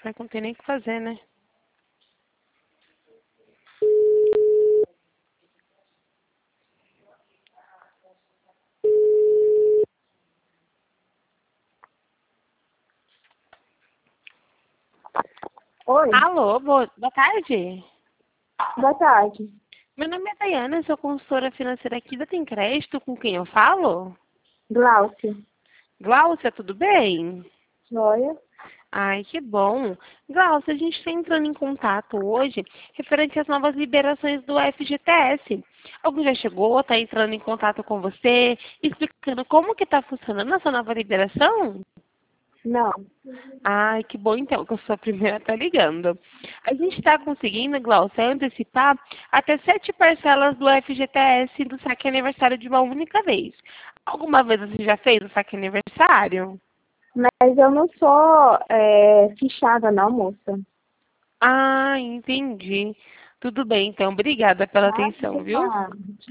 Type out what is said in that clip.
Pior que não tem nem o que fazer, né? Oi, Alô, boa tarde. boa tarde. Meu nome é Daiana, sou consultora financeira aqui da Tem Crédito. Com quem eu falo? Glaucia. Glaucia, tudo bem? Joia. Ai, que bom. Glaucia, a gente está entrando em contato hoje referente às novas liberações do FGTS. Alguém já chegou, está entrando em contato com você, explicando como que está funcionando essa nova liberação? Não. Ai, que bom então, que eu sou a primeira a estar ligando. A gente está conseguindo, Glaucia, antecipar até 7 parcelas do FGTS do saque aniversário de uma única vez. Alguma vez você já fez o saque aniversário? Mas eu não sou fichada, não, moça. Ah, entendi. Tudo bem, então. Obrigada pela Tá? atenção, De viu? nada.